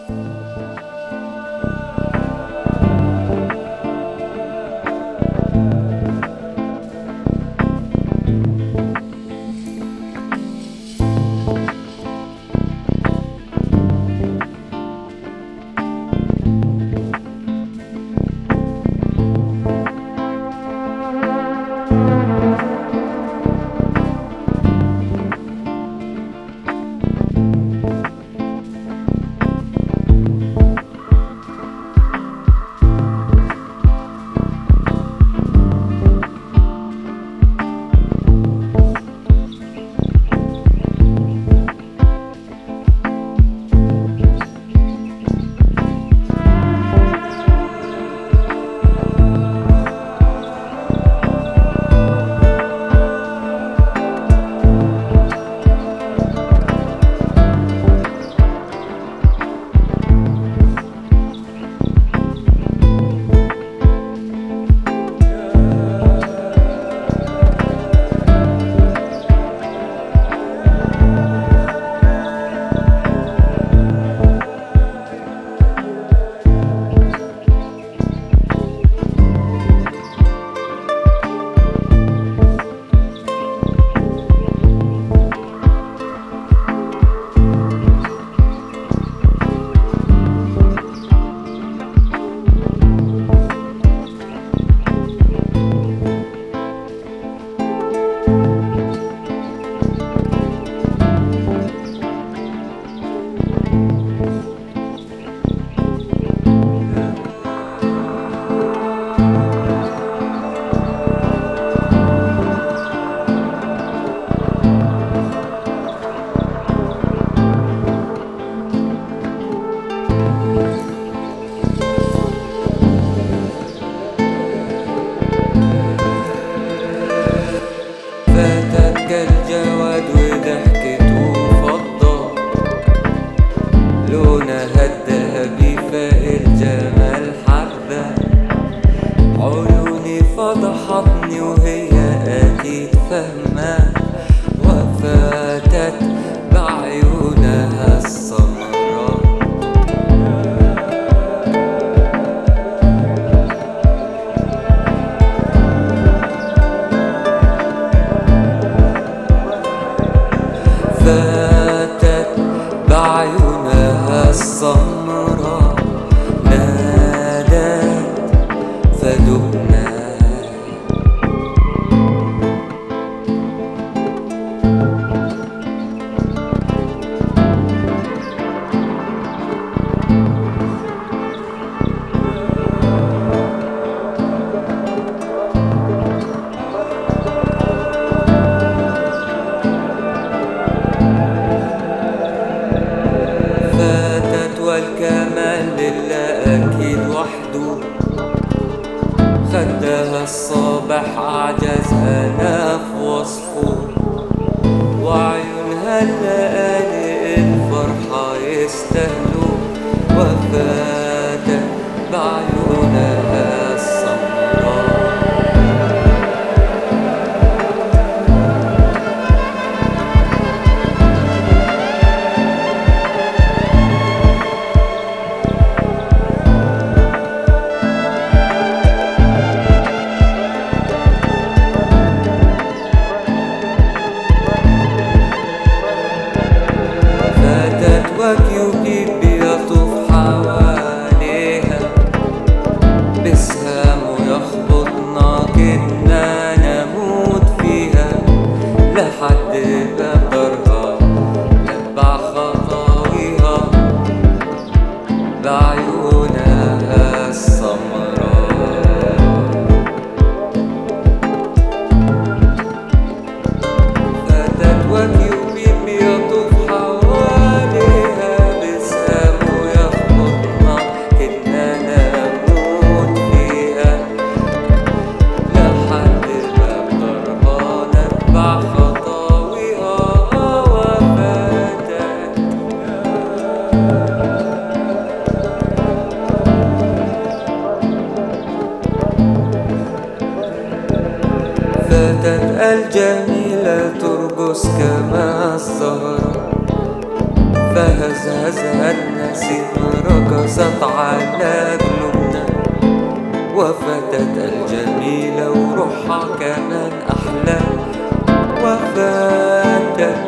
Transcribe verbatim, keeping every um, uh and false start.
فضحتني وهي أكيد فهمة، وفاتت بعيونها السمراء. فاتت بعيونها السمراء، نادت فدقنا. والكمال لله أكيد وحده، خدها الصبح أعجز أنا في وصفه، وعيونها الليالي الفرحة يستاهلوا، وفاتت بعيونها السمراء. وكيوكيب بيطوف حواليها بسهام ويخبطنا كنا نموت فيها، لحد بقدرها نتبع خطاويها بعيونها السمراء. فاتت وكيوكيب بيطوف فاتت الجميلة ترقص كما الزهرة، فهزهزها النسيم رقصت على قلوبنا، وفتت الجميلة وروحها كمان أحلى، وفتت